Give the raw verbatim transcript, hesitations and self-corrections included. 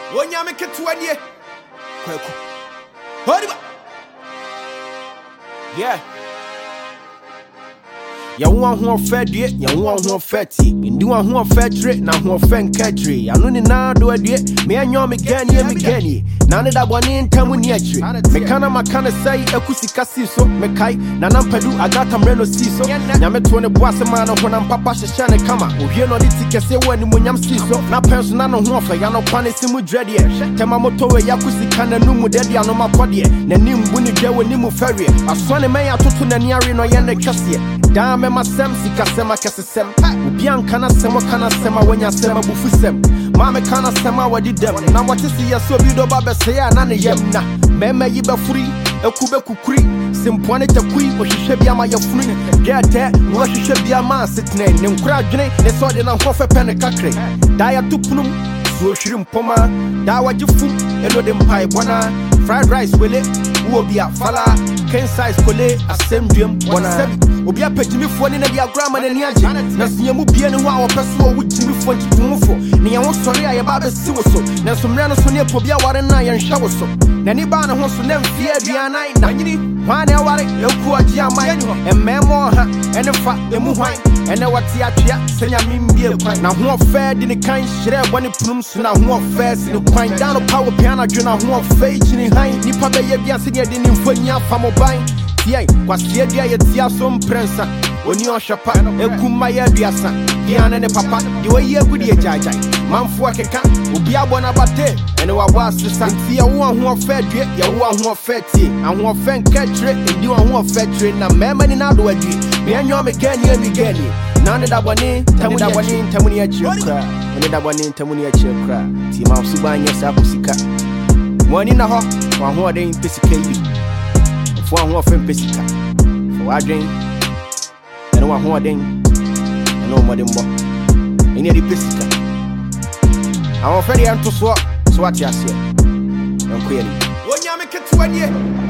Onyame ketuanye. Kwaku. Hodiba. Yeah. Ya wan ho fedie, ya wan ho feti. Ndi wan ho fedre na ho fen ketri. Anu ni na do adie, me anyo me gani me gani. Na ne da boni ntamu ni atri. Me kana makana sai akusika siso, me kai na nampadu agata mreno siso. Nya me to ne boase ma no honam papa hyehyɛ ne kama. Ohie no de tikese wani munyam siso. Na penso na no ho fa ya no pane simu dreadie. Tema moto we yakusika na numu dedi ano makode. Na nimbu ni dwe woni mu farie. Aso ne men atoto na ni are no ye ne twese. Dame masem sika sema kesesem Ubian kana sema kana sema wenya sema bufusem Mame kana sema wadi dem Na watisi ya so bido babe seya nane yem na Meme yibe furi, ekube kukuri Simpuane tekui, washishe biyama ya funi Gete, washishe biyama sitne Nemkura jine, nesode na mkofe pene kakre Daya tupunum, suo shirim poma Dawa jifu, eno de mpai bwana Fried rice wele, uo biya fala Ken size kole, asem diem wana Obi apejimi fo ni na dia grama na ni age na siamu bie ne ho a opeso wo jimi fo ntitumfo ne ye wo sori a ye ba be si wo so na somre no so ne pobia ware na ye nhwa wo so na ni ba na ho so na mfie aduanan na nyini hwan na ware yaku agi aman emmemo ha ene fa emu hwan ene wate atwea senya mimbie kwan na ho ofa di ne kan hyire bone punum so na ho ofa si ne kwan da no power piano dwe na ho ofa chini han nipa be ye bia se ne de ni mfanya fa moban Yay, kwasie dia ye tia so mprensa oni ohwepa ekuma ya duasa diane ne papa de we ye gudi ejajai manfo akeka obi abona bate ene wa bo asesa ntia wo ho ofa due ye wo ho ofa tie aho ofa nkatre ndi wo ho ofa tre na mema ni na do adue me anyo me gani mi gani na ne da boni tamu da boni tamu ni achira oni da boni tamu ni achira ti ma subanya sa kusika woni na ho wa ho den pesika yi For one of them, Pesica. For Adrian, and one more thing, and no more than what. Any of the Pesica. I'm afraid I'm to swap, swat, yes, yeah. I'm query. When you make it twenty.